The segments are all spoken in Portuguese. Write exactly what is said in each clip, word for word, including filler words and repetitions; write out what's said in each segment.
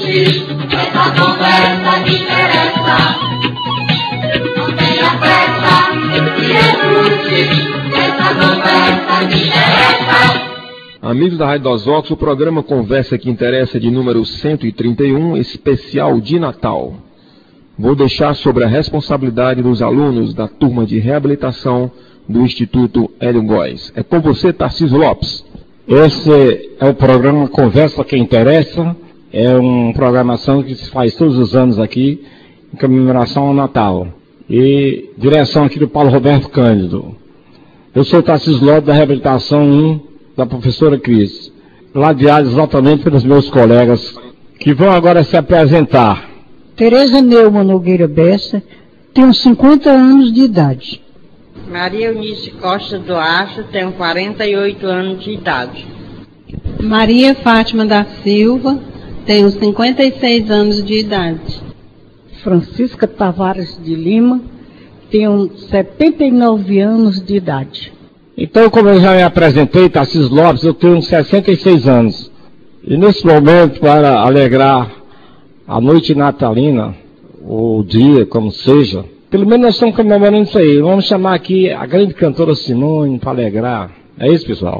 escute essa conversa que interessa. Não tenha pressa e escute essa conversa que interessa. Amigos da Rádio Dos Votos, o programa Conversa que Interessa de número cento e trinta e um, especial de Natal. Vou deixar sobre a responsabilidade dos alunos da turma de reabilitação do Instituto Hélio Góes. É com você, Tarcísio Lopes. Esse é o programa Conversa que Interessa. É uma programação que se faz todos os anos aqui, em comemoração ao Natal. E direção aqui do Paulo Roberto Cândido. Eu sou o Tarcísio Lopes da Reabilitação um, da professora Cris, ladeado exatamente pelos meus colegas, que vão agora se apresentar. Tereza Neuma Nogueira Bessa, tenho cinquenta anos de idade. Maria Eunice Costa Duarte, tenho quarenta e oito anos de idade. Maria Fátima da Silva, tenho cinquenta e seis anos de idade. Francisca Tavares de Lima, tenho setenta e nove anos de idade. Então, como eu já me apresentei, Tarcísio Lopes, eu tenho sessenta e seis anos. E nesse momento, para alegrar a noite natalina, ou o dia, como seja, pelo menos nós estamos comemorando isso aí. Vamos chamar aqui a grande cantora Simone para alegrar. É isso, pessoal.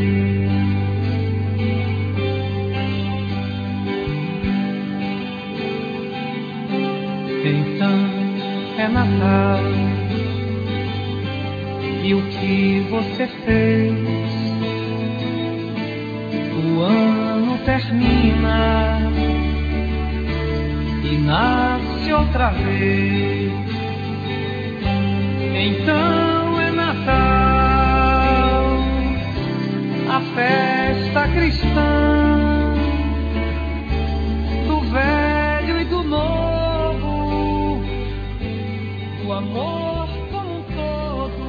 Então é Natal, e o que você fez? O ano termina e nasce outra vez. Então é Natal, a festa cristã, do velho e do novo, do amor como um todo.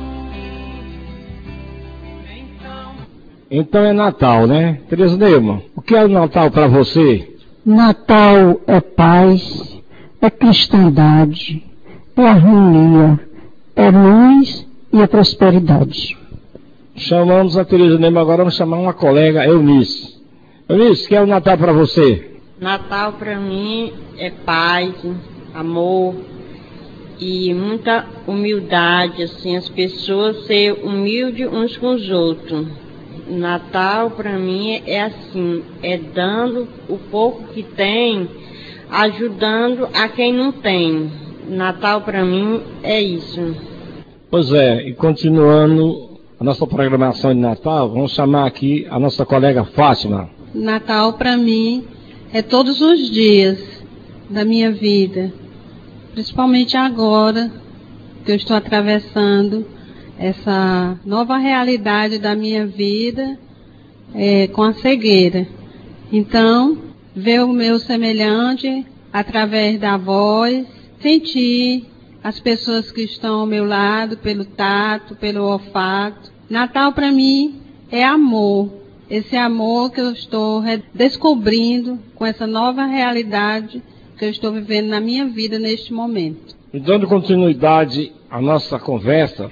Então, então é Natal, né? Tereza Neuma, o que é o Natal para você? Natal é paz, é cristandade, é harmonia, é luz e é prosperidade. Chamamos a Tereza Neuma, agora vamos chamar uma colega, Eunice. Eunice, o que é o Natal para você? Natal para mim é paz, amor e muita humildade, assim, as pessoas ser humildes uns com os outros. Natal para mim é assim, é dando o pouco que tem, ajudando a quem não tem. Natal para mim é isso. Pois é, e continuando a nossa programação de Natal, vamos chamar aqui a nossa colega Fátima. Natal para mim é todos os dias da minha vida, principalmente agora que eu estou atravessando essa nova realidade da minha vida é, com a cegueira. Então, ver o meu semelhante através da voz, sentir as pessoas que estão ao meu lado, pelo tato, pelo olfato. Natal para mim é amor. Esse amor que eu estou descobrindo com essa nova realidade que eu estou vivendo na minha vida neste momento. E dando continuidade à nossa conversa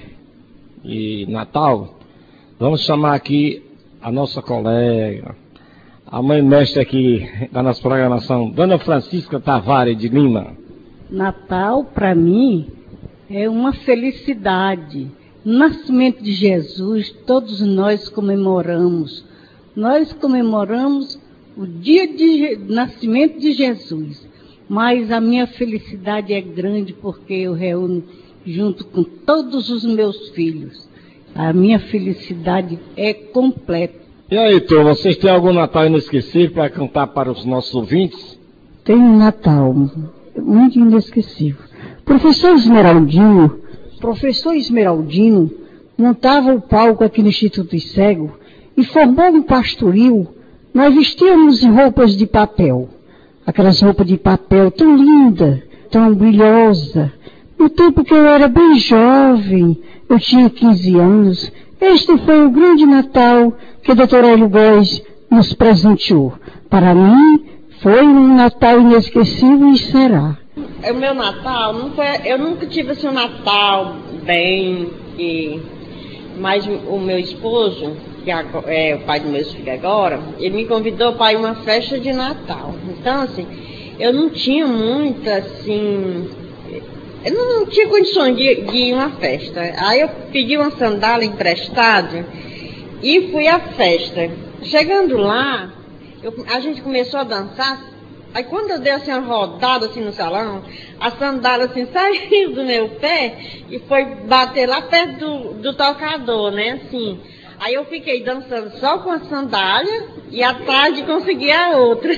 e Natal, vamos chamar aqui a nossa colega, a mãe mestre aqui da nossa programação, Dona Francisca Tavares de Lima. Natal, para mim, é uma felicidade. O nascimento de Jesus, todos nós comemoramos. Nós comemoramos o dia de nascimento de Jesus. Mas a minha felicidade é grande porque eu reúno junto com todos os meus filhos. A minha felicidade é completa. E aí, turma, vocês têm algum Natal inesquecível para cantar para os nossos ouvintes? Tem um Natal muito inesquecível. Professor Esmeraldino, professor Esmeraldino montava o palco aqui no Instituto Cego e formou um pastoril. Nós vestíamos roupas de papel, aquelas roupas de papel tão linda, tão brilhosa. No tempo que eu era bem jovem, eu tinha quinze anos, este foi o grande Natal que o doutor Hélio Góes nos presenteou. Para mim, foi um Natal inesquecível e será. O meu Natal, não foi, eu nunca tive assim um Natal bem, e, mas o meu esposo, que é o pai dos meus filhos agora, ele me convidou para ir a uma festa de Natal. Então, assim, eu não tinha muito, assim, eu não tinha condições de, de ir a uma festa. Aí eu pedi uma sandália emprestada e fui à festa. Chegando lá, eu, a gente começou a dançar. Aí quando eu dei assim uma rodada assim no salão, a sandália assim saiu do meu pé e foi bater lá perto do, do tocador, né, assim. Aí eu fiquei dançando só com a sandália e à tarde consegui a outra.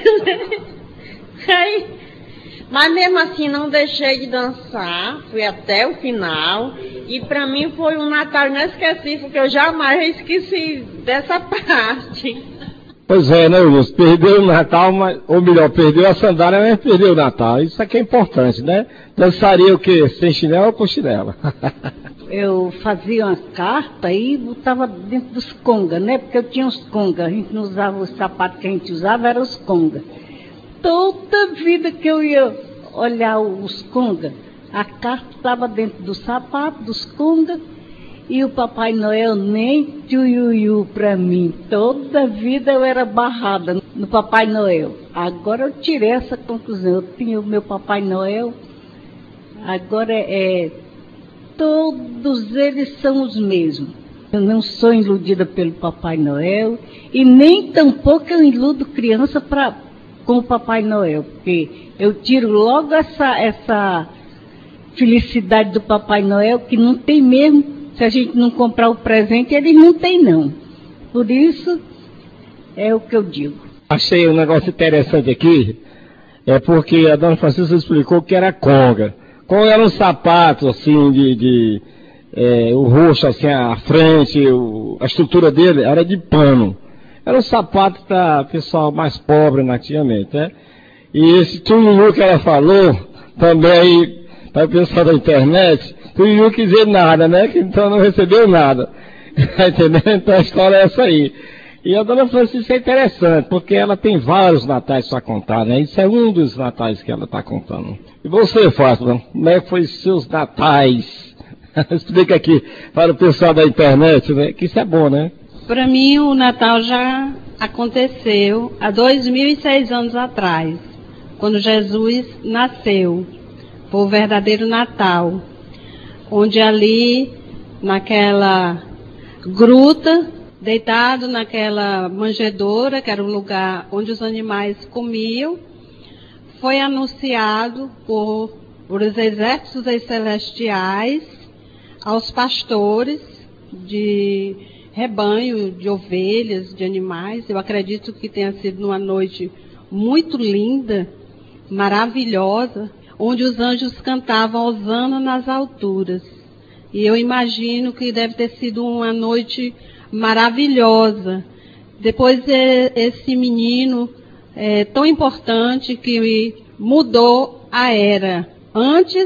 Aí, mas mesmo assim não deixei de dançar, fui até o final e para mim foi um Natal inesquecível, que eu jamais esqueci dessa parte. Pois é, né, Wilson? Perdeu o Natal, mas, ou melhor, perdeu a sandália, mas perdeu o Natal. Isso aqui é importante, né? Dançaria o quê? Sem chinelo ou com chinela? Eu fazia uma carta e botava dentro dos congas, né? Porque eu tinha os congas, a gente não usava os sapatos que a gente usava, eram os congas. Toda vida que eu ia olhar os congas, a carta estava dentro do sapato, dos congas, e o Papai Noel nem tchuiuiu para mim. Toda vida eu era barrada no Papai Noel. Agora eu tirei essa conclusão. Eu tinha o meu Papai Noel, agora é... todos eles são os mesmos. Eu não sou iludida pelo Papai Noel e nem tampouco eu iludo criança pra, com o Papai Noel, porque eu tiro logo essa, essa felicidade do Papai Noel, que não tem mesmo. Se a gente não comprar o presente, eles não têm não. Por isso, é o que eu digo. Achei um negócio interessante aqui, é porque a dona Francisca explicou que era conga. Conga era um sapato, assim, de, de é, o roxo, assim, a frente, o, a estrutura dele era de pano. Era um sapato para pessoal mais pobre, nativamente, né? E esse tchunhu que ela falou, também, para o pessoal da internet, tchunhu quis dizer nada, né? Que então não recebeu nada. Entendeu? Então a história é essa aí. E a dona Francisca é interessante, porque ela tem vários natais para contar, né? Isso é um dos natais que ela está contando. E você, Fátima, como é que foi seus natais? Explica aqui para o pessoal da internet, né? Que isso é bom, né? Para mim, o Natal já aconteceu há dois mil e seis anos atrás, quando Jesus nasceu. Foi o verdadeiro Natal, onde ali, naquela gruta, deitado naquela manjedoura, que era o lugar onde os animais comiam, foi anunciado por, por os exércitos celestiais aos pastores de rebanho, de ovelhas, de animais. Eu acredito que tenha sido uma noite muito linda, maravilhosa, onde os anjos cantavam hosana nas alturas. E eu imagino que deve ter sido uma noite maravilhosa. Depois esse menino é, tão importante que mudou a era, antes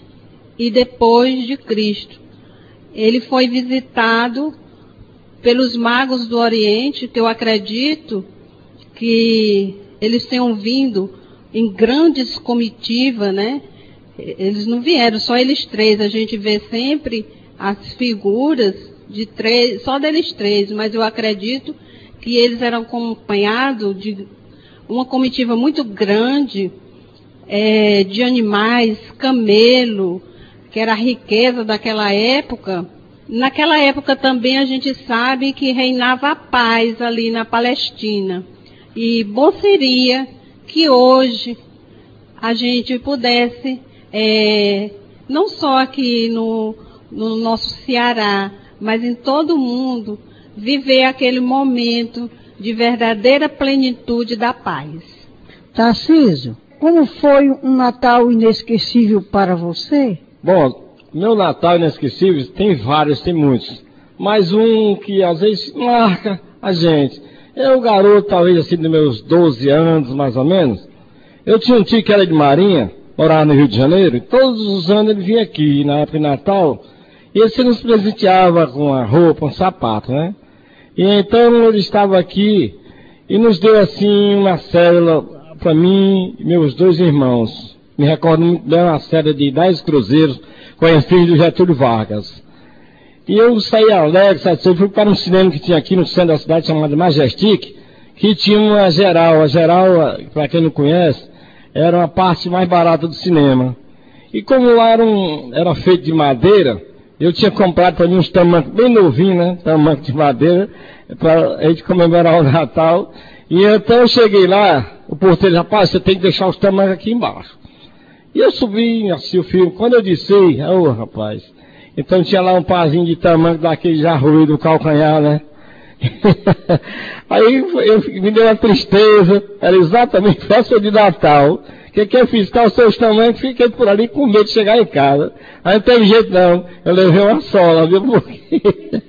e depois de Cristo. Ele foi visitado pelos magos do Oriente, que eu acredito que eles tenham vindo em grandes comitivas, né? Eles não vieram, só eles três. A gente vê sempre as figuras de três, só deles três, mas eu acredito que eles eram acompanhados de uma comitiva muito grande, é, de animais, camelo, que era a riqueza daquela época. Naquela época também a gente sabe que reinava a paz ali na Palestina. E bom seria que hoje a gente pudesse, é, não só aqui no, no nosso Ceará, mas em todo o mundo, viver aquele momento de verdadeira plenitude da paz. Tarcísio, como foi um Natal inesquecível para você? Bom, meu Natal inesquecível tem vários, tem muitos. Mas um que às vezes marca a gente. Eu, garoto, talvez assim, dos meus doze anos, mais ou menos, eu tinha um tio que era de Marinha, morava no Rio de Janeiro, e todos os anos ele vinha aqui, na época de Natal, e ele se nos presenteava com uma roupa, um sapato, né? E então ele estava aqui e nos deu assim uma cédula para mim e meus dois irmãos. Me recordo muito bem, uma cédula de dez cruzeiros com a enfim do Getúlio Vargas. E eu saí alegre, satisfeito, fui para um cinema que tinha aqui no centro da cidade, chamado Majestic, que tinha uma geral. A geral, para quem não conhece, era uma parte mais barata do cinema. E como lá era, um, era feito de madeira, eu tinha comprado para mim uns tamancos bem novinhos, né? Tamanco de madeira, para a gente comemorar o Natal. E então eu cheguei lá, o porteiro, rapaz, você tem que deixar os tamancos aqui embaixo. E eu subi, assisti o filme. Quando eu disse, ô oh, rapaz, então tinha lá um parzinho de tamanco daquele já ruído no calcanhar, né? Aí eu, me deu uma tristeza, era exatamente festa de Natal. O que, que eu fiz? Tá os seus tamanhos, fiquei por ali com medo de chegar em casa. Aí não teve jeito não, eu levei uma sola, viu? Porque,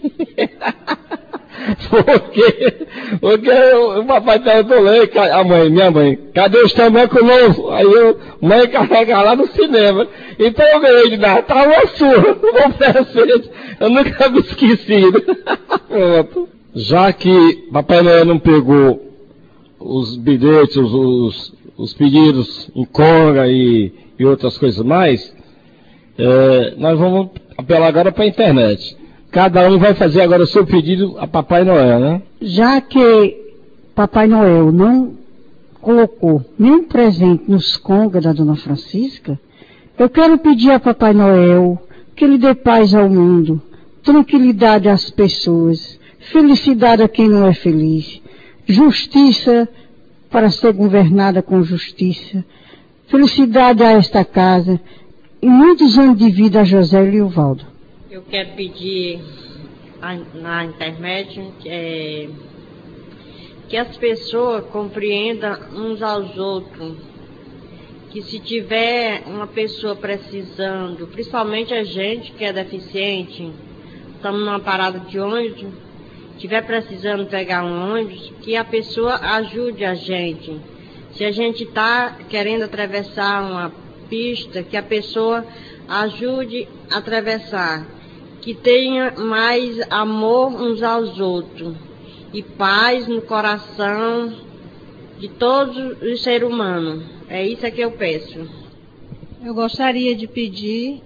porque, porque o papai perguntou lá, a mãe, minha mãe, cadê os tamancos novos? Aí eu, mãe, carrega lá no cinema. Então eu ganhei de Natal uma surra, uma oferecente, eu nunca me esquecido. Pronto. Já que Papai Noel não pegou os bilhetes, os, os, os pedidos em conga e, e outras coisas mais, é, nós vamos apelar agora para a internet. Cada um vai fazer agora o seu pedido a Papai Noel, né? Já que Papai Noel não colocou nenhum presente nos congas da Dona Francisca, eu quero pedir a Papai Noel que ele dê paz ao mundo, tranquilidade às pessoas, felicidade a quem não é feliz, justiça para ser governada com justiça, felicidade a esta casa e muitos anos de vida a José e Uvaldo. Eu quero pedir a, na internet é, que as pessoas compreendam uns aos outros, que se tiver uma pessoa precisando, principalmente a gente que é deficiente, estamos numa parada de ônibus, estiver precisando pegar um ônibus, que a pessoa ajude a gente. Se a gente está querendo atravessar uma pista, que a pessoa ajude a atravessar. Que tenha mais amor uns aos outros e paz no coração de todos os seres humanos. É isso que eu peço. Eu gostaria de pedir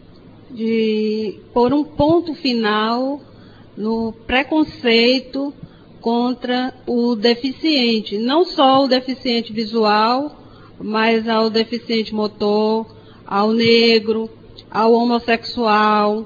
de pôr um ponto final no preconceito contra o deficiente, não só o deficiente visual, mas ao deficiente motor, ao negro, ao homossexual,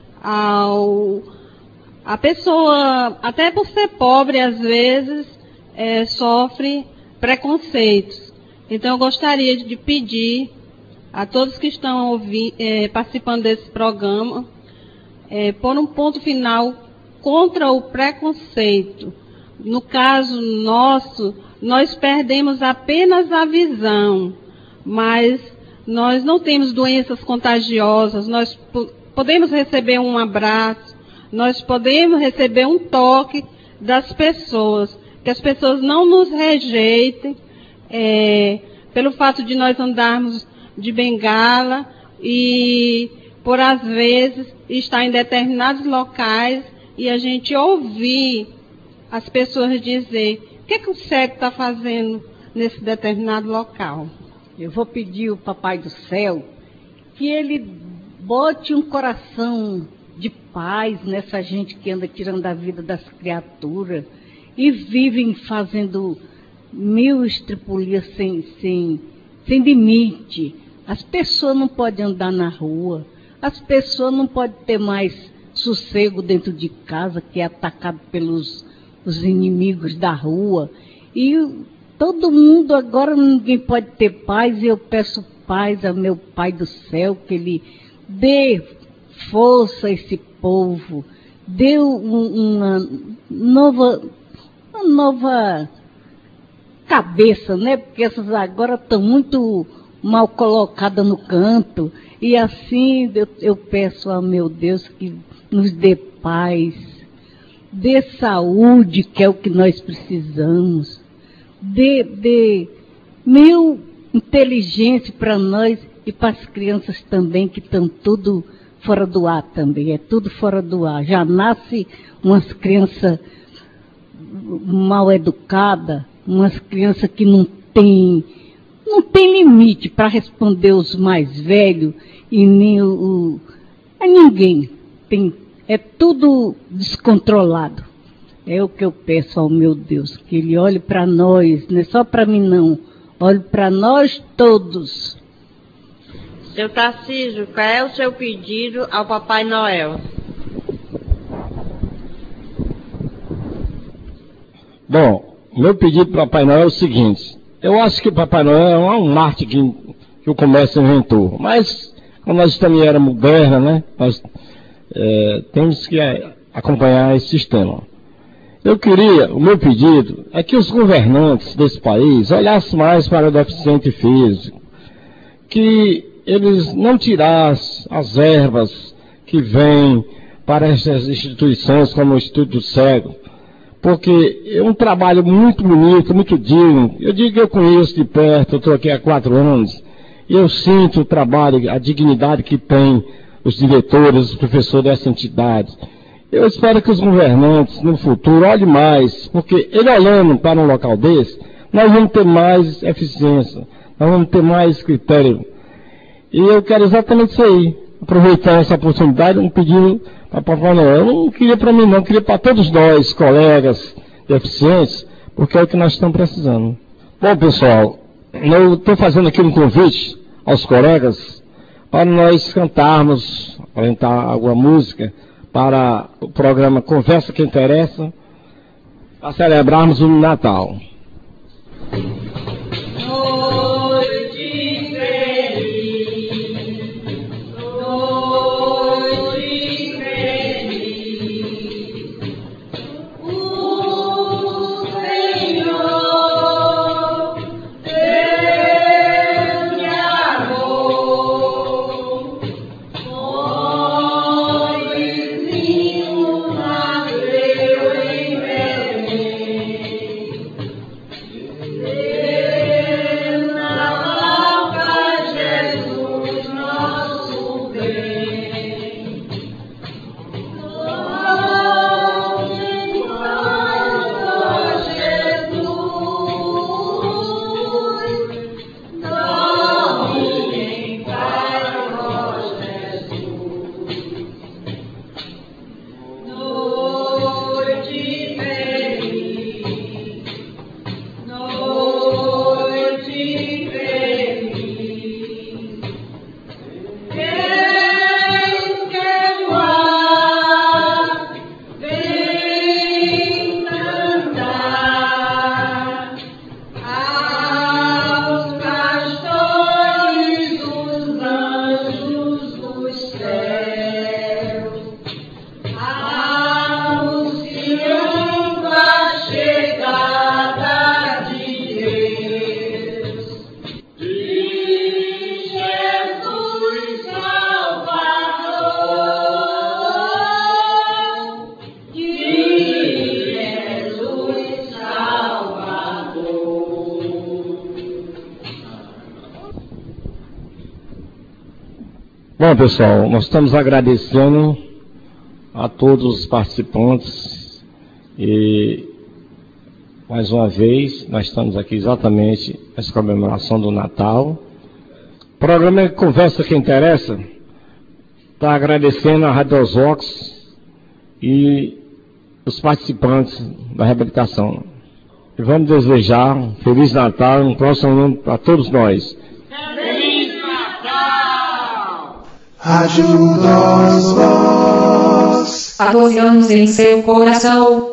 ao a pessoa, até por ser pobre às vezes, é, sofre preconceitos. Então eu gostaria de pedir a todos que estão ouvindo, é, participando desse programa, é, pôr um ponto final contra o preconceito. No caso nosso, nós perdemos apenas a visão, mas nós não temos doenças contagiosas, nós podemos receber um abraço, nós podemos receber um toque das pessoas, que as pessoas não nos rejeitem é, pelo fato de nós andarmos de bengala e, por às vezes, estar em determinados locais e a gente ouvir as pessoas dizer o que, é que o cego está fazendo nesse determinado local. Eu vou pedir ao Papai do Céu que ele bote um coração de paz nessa gente que anda tirando a vida das criaturas e vivem fazendo mil estripulias sem, sem, sem limite. As pessoas não podem andar na rua, as pessoas não podem ter mais sossego dentro de casa, que é atacado pelos os inimigos da rua. E todo mundo agora, ninguém pode ter paz, e eu peço paz ao meu Pai do Céu, que Ele dê força a esse povo, dê uma nova, uma nova cabeça, né? Porque essas agora estão muito mal colocadas no canto. E assim eu, eu peço ao meu Deus que nos dê paz, dê saúde, que é o que nós precisamos, dê, dê mil inteligência para nós e para as crianças também, que estão tudo fora do ar também, é tudo fora do ar. Já nasce umas crianças mal educadas, umas crianças que não têm não tem limite para responder os mais velhos e nem o, o a ninguém. Tem é tudo descontrolado. É o que eu peço ao meu Deus, que Ele olhe para nós, não é só para mim não, olhe para nós todos. Seu Tarcísio, qual é o seu pedido ao Papai Noel? Bom, meu pedido para o Papai Noel é o seguinte. Eu acho que o Papai Noel é um marketing que, que o comércio inventou. Mas, como nós também era moderna, né? Nós é, temos que é, acompanhar esse sistema. Eu queria, o meu pedido é que os governantes desse país olhassem mais para o deficiente físico. Que eles não tirassem as verbas que vêm para essas instituições como o Instituto do Cego. Porque é um trabalho muito bonito, muito digno. Eu digo que eu conheço de perto, eu estou aqui há quatro anos, e eu sinto o trabalho, a dignidade que tem os diretores, os professores dessa entidade. Eu espero que os governantes, no futuro, olhem mais, porque ele olhando para um local desse, nós vamos ter mais eficiência, nós vamos ter mais critério. E eu quero exatamente isso aí, aproveitar essa oportunidade, um pedido para Papai Noel. Eu não queria para mim não, eu queria para todos nós, colegas deficientes, porque é o que nós estamos precisando. Bom, pessoal, eu estou fazendo aqui um convite aos colegas para nós cantarmos, apresentar alguma música para o programa Conversa que Interessa, para celebrarmos o Natal. Bom, pessoal, nós estamos agradecendo a todos os participantes e, mais uma vez, nós estamos aqui exatamente nessa comemoração do Natal. O programa Conversa que Interessa está agradecendo a Rádio Osvox e os participantes da reabilitação. E vamos desejar um Feliz Natal e um próximo ano para todos nós. Rádio Osvox. Há doze anos em seu coração.